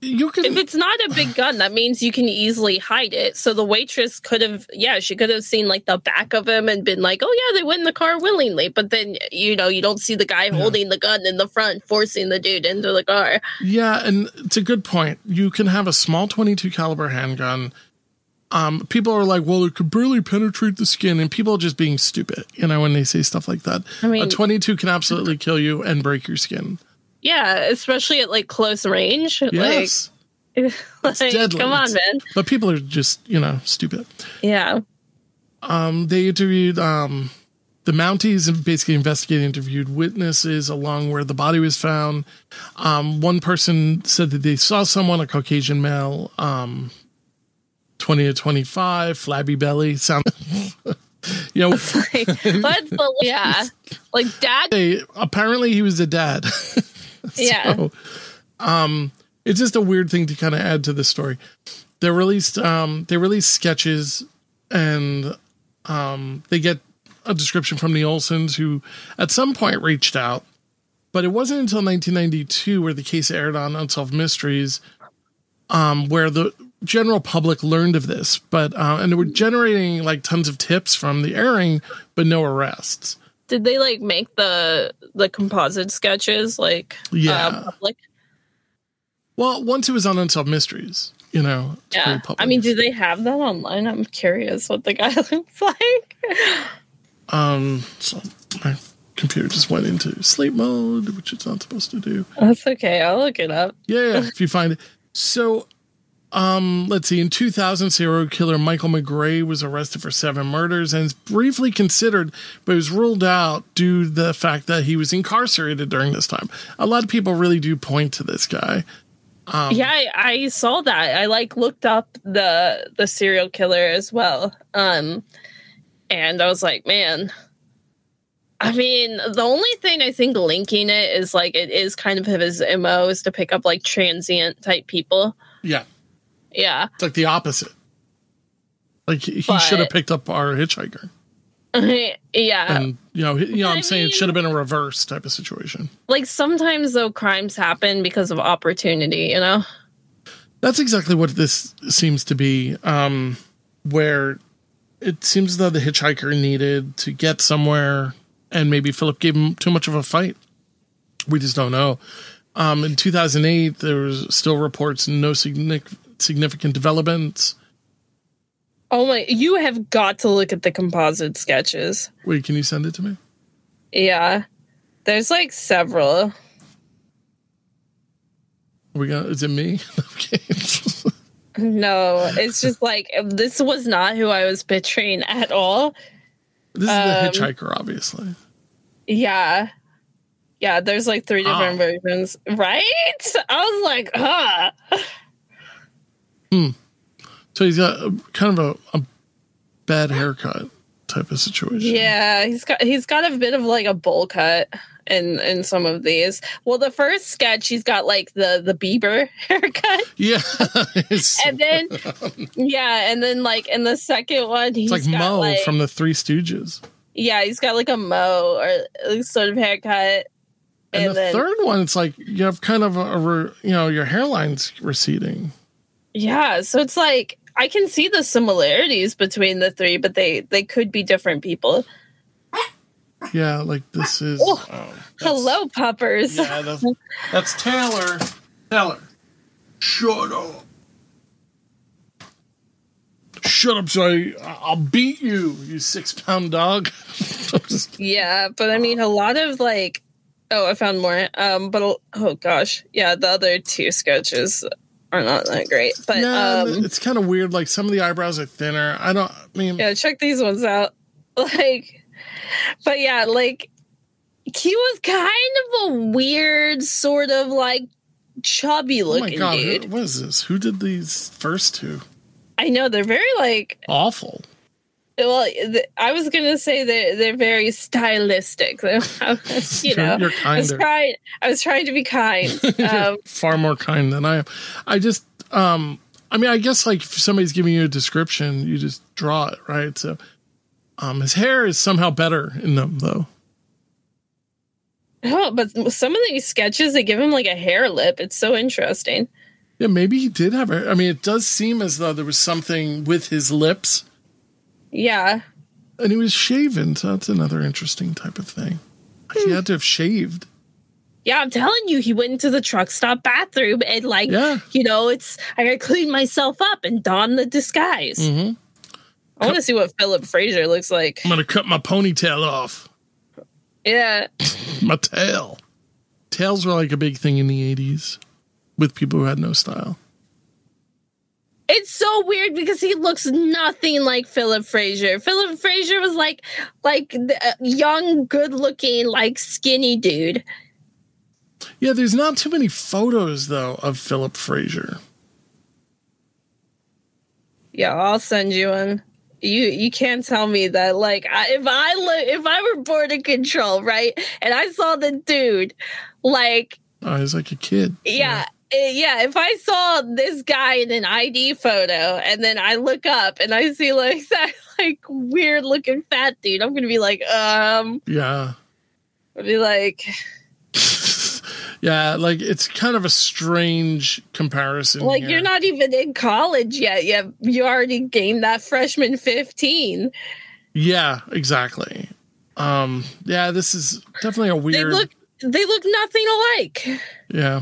you can. If it's not a big gun, that means you can easily hide it. So the waitress could have, yeah, she could have seen like the back of him and been like, oh yeah, they went in the car willingly. But then, you know, you don't see the guy yeah. holding the gun in the front, forcing the dude into the car. Yeah, and it's a good point. You can have a small twenty-two caliber handgun. Um, people are like, well, it could barely penetrate the skin, and people are just being stupid, you know, when they say stuff like that. I mean, a twenty-two can absolutely kill you and break your skin. Yeah, especially at like close range. Yes. Like, like deadly. Come on, it's, man. But people are just, you know, stupid. Yeah. Um, they interviewed um, the Mounties and basically investigated, interviewed witnesses along where the body was found. Um, one person said that they saw someone, a Caucasian male, um, twenty to twenty-five, flabby belly. Sound, you know, like, let's, yeah, like dad. They, apparently, he was a dad. Yeah. So, um, it's just a weird thing to kind of add to the story. They released, um, they released sketches, and um, they get a description from the Olsons, who at some point reached out, but it wasn't until nineteen ninety-two where the case aired on Unsolved Mysteries, um, where the general public learned of this. But uh, and they were generating like tons of tips from the airing, but no arrests. Did they like make the the composite sketches like yeah uh, public? Well, once it was on Unsolved Mysteries, you know. Yeah. I mean, do they have that online? I'm curious what the guy looks like. Um. So my computer just went into sleep mode, which it's not supposed to do. That's okay. I'll look it up. Yeah, yeah if you find it. So, um, let's see. In two thousand, serial killer Michael McGray was arrested for seven murders and is briefly considered, but was ruled out due to the fact that he was incarcerated during this time. A lot of people really do point to this guy. Um, yeah, I, I saw that. I like looked up the the serial killer as well. Um, and I was like, man. I mean, the only thing I think linking it is like it is kind of his M O is to pick up like transient type people. Yeah. Yeah. It's like the opposite. Like he But, should have picked up our hitchhiker. Yeah. And you know, you know, I'm I saying mean, it should have been a reverse type of situation. Like sometimes though crimes happen because of opportunity, you know? That's exactly what this seems to be. Um, where it seems that the hitchhiker needed to get somewhere, and maybe Philip gave him too much of a fight. We just don't know. Um, in two thousand eight, there was still reports, no signic- significant developments. Oh my, you have got to look at the composite sketches. Wait, can you send it to me? Yeah. There's like several. Are we gonna, is it me? Okay. No, it's just like, this was not who I was picturing at all. This is um, the hitchhiker, obviously. Yeah. Yeah, there's like three different oh. versions. Right? I was like, huh. Hmm. So he's got a, kind of a, a bad haircut type of situation. Yeah, he's got he's got a bit of like a bowl cut in in some of these. Well, the first sketch, he's got like the the Bieber haircut. Yeah. And then yeah, and then like in the second one, he's it's like got Mo like, from the Three Stooges. Yeah, he's got like a Mo or sort of haircut. And, and the then, third one, it's like you have kind of a, a you know, your hairline's receding. Yeah, so it's like I can see the similarities between the three, but they they could be different people. Yeah, like this is. Oh, oh, hello, puppers. Yeah, that's, that's Taylor. Taylor, shut up. Shut up, so I, I'll beat you, you six-pound dog. Yeah, but I mean, a lot of like. Oh, I found more. Um, but oh gosh, yeah, the other two sketches are not that great. But yeah, um, it's kind of weird. Like some of the eyebrows are thinner. I don't. I mean, yeah, check these ones out. Like, but yeah, like he was kind of a weird, sort of like chubby looking oh my God, dude. Who, what is this? Who did these first two? I know they're very like awful. Well, I was gonna say that they're very stylistic. You know, you're kinder. I was trying. I was trying to be kind. Um, far more kind than I am. I just, um, I mean, I guess like if somebody's giving you a description, you just draw it, right? So, um, his hair is somehow better in them, though. Oh, but some of these sketches they give him like a hair lip. It's so interesting. Yeah, maybe he did have a. I mean, it does seem as though there was something with his lips. Yeah. And he was shaven, so that's another interesting type of thing. He had to have shaved. Yeah, I'm telling you, he went into the truck stop bathroom and, like, yeah. you know, it's, I gotta clean myself up and don the disguise. Mm-hmm. I want to see what Philip Fraser looks like. I'm gonna cut my ponytail off. Yeah. My tail. Tails were like a big thing in the eighties with people who had no style. It's so weird because he looks nothing like Philip Fraser. Philip Fraser was like, like the young, good-looking, like skinny dude. Yeah, there's not too many photos though of Philip Fraser. Yeah, I'll send you one. You you can't tell me that, like, I, if I look, if I were Border Control, right, and I saw the dude, like, oh, he's like a kid. Yeah. Yeah. yeah, if I saw this guy in an I D photo and then I look up and I see like that like weird looking fat dude, I'm gonna be like, um, yeah, I'd be like, yeah, like it's kind of a strange comparison. Like here. You're not even in college yet. Yeah, you already gained that freshman fifteen. Yeah, exactly. Um, yeah, this is definitely a weird. They look, they look nothing alike. Yeah.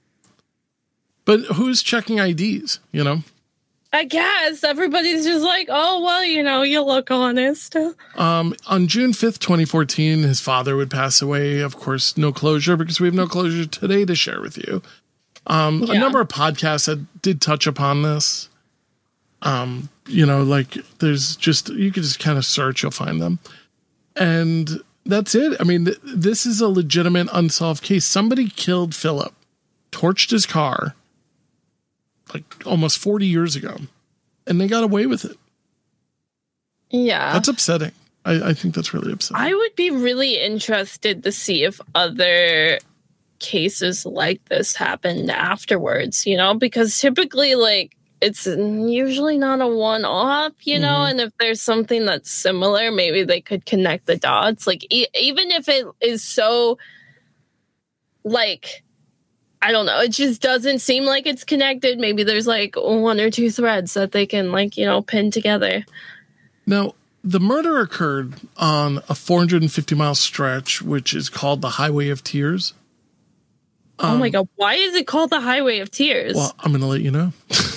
But who's checking I Ds, you know? I guess everybody's just like, oh, well, you know, you look honest. Um, on June fifth, twenty fourteen, his father would pass away. Of course, no closure because we have no closure today to share with you. Um, yeah. A number of podcasts that did touch upon this. Um, you know, like there's just, you can just kind of search, you'll find them. And that's it. I mean, th- this is a legitimate unsolved case. Somebody killed Philip, torched his car, like almost forty years ago, and they got away with it. Yeah. That's upsetting. I, I think that's really upsetting. I would be really interested to see if other cases like this happened afterwards, you know, because typically, like, it's usually not a one-off, you know, mm-hmm. and if there's something that's similar, maybe they could connect the dots. Like, e- even if it is so, like, I don't know. It just doesn't seem like it's connected. Maybe there's like one or two threads that they can, like, you know, pin together. Now, the murder occurred on a four hundred fifty mile stretch, which is called the Highway of Tears. Um, oh my God. Why is it called the Highway of Tears? Well, I'm going to let you know.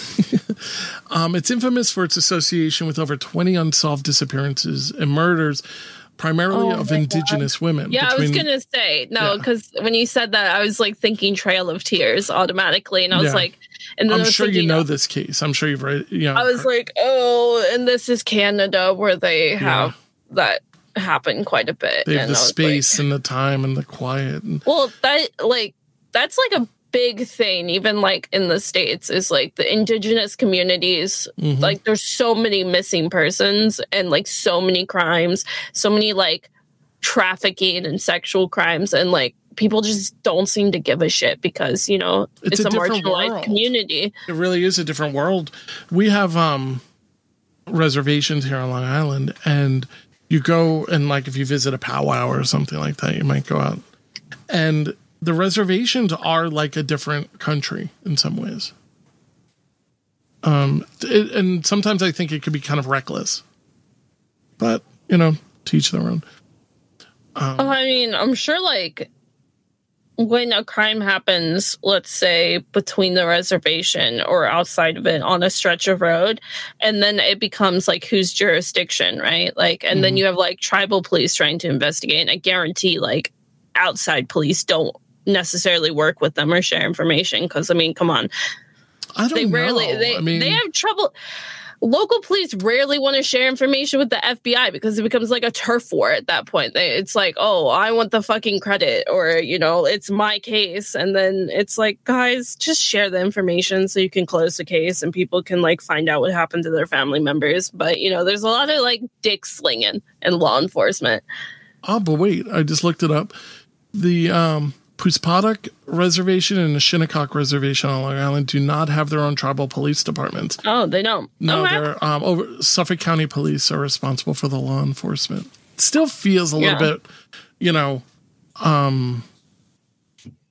um, it's infamous for its association with over twenty unsolved disappearances and murders, primarily oh of indigenous God. women. Yeah, between, I was going to say, no, because yeah. when you said that, I was like thinking Trail of Tears automatically. And I was yeah. like, and then I'm I was sure thinking, you know this case. I'm sure you've read it. You know, I was like, oh, and this is Canada where they have yeah. that happen quite a bit. They have and the space like, and the time and the quiet. And, well, that like, that's like a big thing, even like in the States, is like the indigenous communities. Mm-hmm. Like there's so many missing persons and like so many crimes, so many like trafficking and sexual crimes, and like people just don't seem to give a shit because, you know, it's, it's a, a marginalized world. community. It really is a different world. We have um reservations here on Long Island, and you go and like if you visit a powwow or something like that, you might go out and the reservations are like a different country in some ways. Um, it, and sometimes I think it could be kind of reckless, but you know, to each their own. Um, oh, I mean, I'm sure like when a crime happens, let's say between the reservation or outside of it on a stretch of road, and then it becomes like whose jurisdiction, right? Like, and mm-hmm. then you have like tribal police trying to investigate, and I guarantee like outside police don't necessarily work with them or share information because I mean, come on, I don't they rarely know. they I mean, they have trouble. Local police rarely want to share information with the F B I because it becomes like a turf war at that point. They, it's like, oh, I want the fucking credit, or you know, it's my case, and then it's like, guys, just share the information so you can close the case and people can like find out what happened to their family members. But you know, there's a lot of like dick slinging in law enforcement. Oh, but wait, I just looked it up. The um. Puspatak Reservation and the Shinnecock Reservation on Long Island do not have their own tribal police departments. Oh, they don't? No, okay. they're um, over Suffolk County Police are responsible for the law enforcement. It still feels a yeah. little bit, you know, um,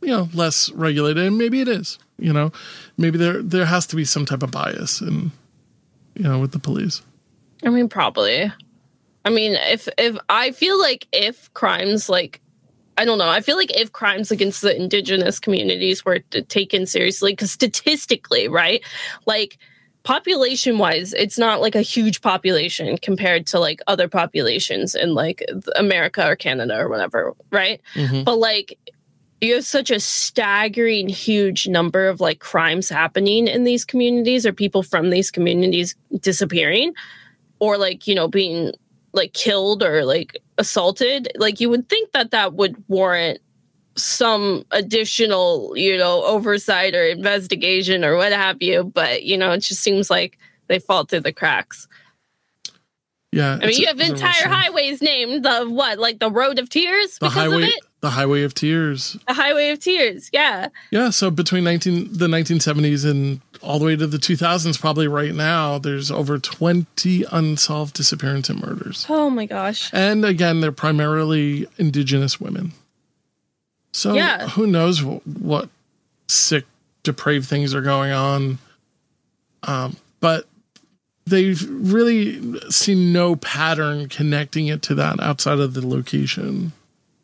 you know, less regulated, and maybe it is, you know, maybe there, there has to be some type of bias in, you know, with the police. I mean, probably. I mean, if, if I feel like if crimes like, I don't know, I feel like if crimes against the indigenous communities were to taken seriously, because statistically, right, like population wise, it's not like a huge population compared to like other populations in like America or Canada or whatever, right? Mm-hmm. But like, you have such a staggering huge number of like crimes happening in these communities, or people from these communities disappearing, or like, you know, being like killed or like assaulted. Like, you would think that that would warrant some additional, you know, oversight or investigation or what have you. But, you know, it just seems like they fall through the cracks. Yeah. I mean, you have entire highways named the what, like the Road of Tears the because highway, of it? The Highway of Tears. The Highway of Tears, yeah. Yeah, so between nineteen the nineteen seventies and all the way to the two thousands, probably right now, there's over twenty unsolved disappearance and murders. Oh my gosh. And again, they're primarily indigenous women. So yeah. Who knows what, what sick, depraved things are going on. Um, but they've really seen no pattern connecting it to that outside of the location.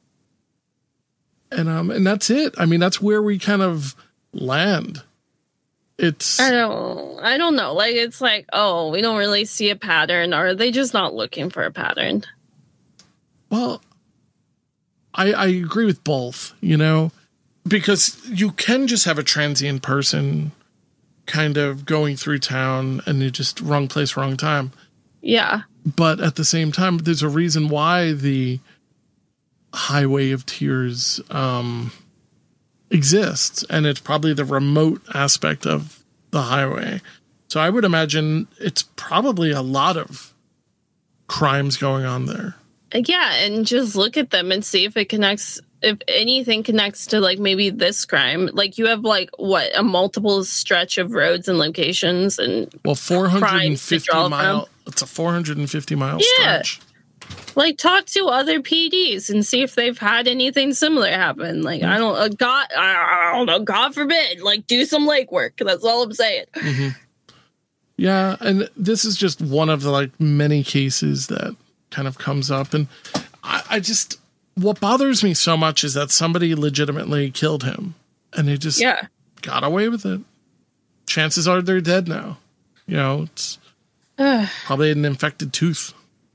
And um and that's it. I mean, that's where we kind of land. It's I don't I don't know. Like, it's like, oh, we don't really see a pattern, or are they just not looking for a pattern? Well, I I agree with both, you know, because you can just have a transient person kind of going through town and you just wrong place, wrong time. Yeah. But at the same time, there's a reason why the Highway of Tears um, exists, and it's probably the remote aspect of the highway. So I would imagine it's probably a lot of crimes going on there. Yeah, and just look at them and see if it connects, if anything connects to like maybe this crime. Like, you have like what, a multiple stretch of roads and locations, and well, four hundred fifty mile. It's a four hundred fifty mile yeah. stretch. Like, talk to other P Ds and see if they've had anything similar happen. Like, mm-hmm. I don't, uh, God, I, I don't know, God forbid, like, do some legwork. That's all I'm saying. Mm-hmm. Yeah, and this is just one of the, like, many cases that kind of comes up. And I, I just, what bothers me so much is that somebody legitimately killed him. And they just yeah. got away with it. Chances are they're dead now. You know, it's probably an infected tooth.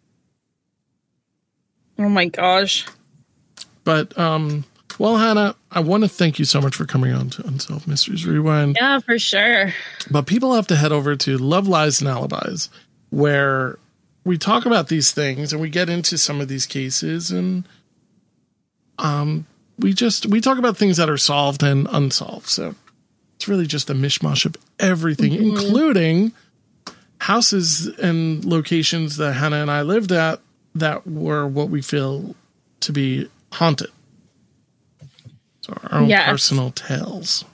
Oh my gosh. But, um, well, Hannah, I want to thank you so much for coming on to Unsolved Mysteries Rewind. Yeah, for sure. But people have to head over to Love, Lies, and Alibis, where we talk about these things and we get into some of these cases, and um, we just, we talk about things that are solved and unsolved. So it's really just a mishmash of everything, mm-hmm. including houses and locations that Hannah and I lived at that were what we feel to be haunted. So our own yes. personal tales.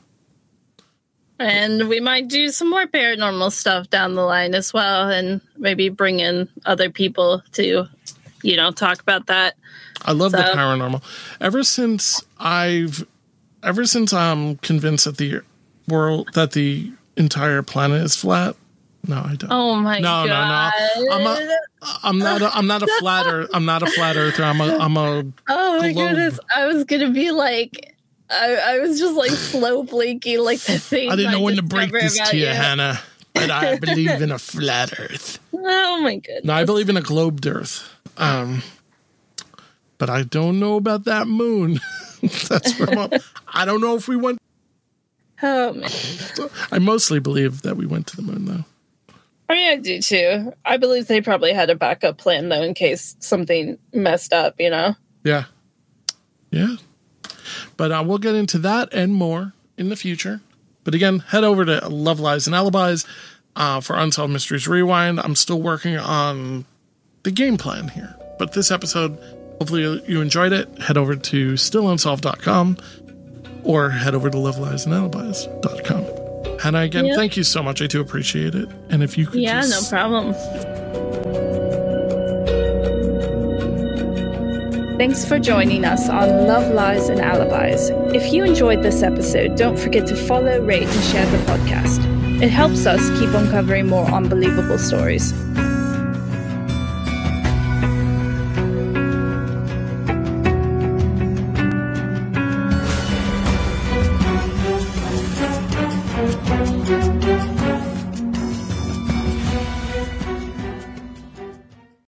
And we might do some more paranormal stuff down the line as well, and maybe bring in other people to, you know, talk about that. I love so. the paranormal. Ever since I've, ever since I'm convinced that the world, that the entire planet is flat. No, I don't. Oh my no, god! No, no, I'm a, I'm not. A, I'm not a flat earth. I'm not a flat earther. I'm a. I'm a. Oh my globe. goodness! I was gonna be like, I, I was just like slow blinking, like the thing. I didn't know I when to break this to you, you, Hannah. But I believe in a flat Earth. Oh my goodness! No, I believe in a globed Earth. Um, but I don't know about that moon. That's where I'm. I don't know if we went. Oh man! I mostly believe that we went to the moon, though. I mean, I do too. I believe they probably had a backup plan, though, in case something messed up, you know? Yeah. Yeah. But uh, we'll get into that and more in the future. But again, head over to Love, Lies, and Alibis uh, for Unsolved Mysteries Rewind. I'm still working on the game plan here. But this episode, hopefully you enjoyed it. Head over to still unsolved dot com or head over to love lies and alibis dot com. Hannah, again, yep. thank you so much. I do appreciate it. And if you could Yeah, just... no problem. Thanks for joining us on Love, Lies, and Alibis. If you enjoyed this episode, don't forget to follow, rate, and share the podcast. It helps us keep uncovering more unbelievable stories.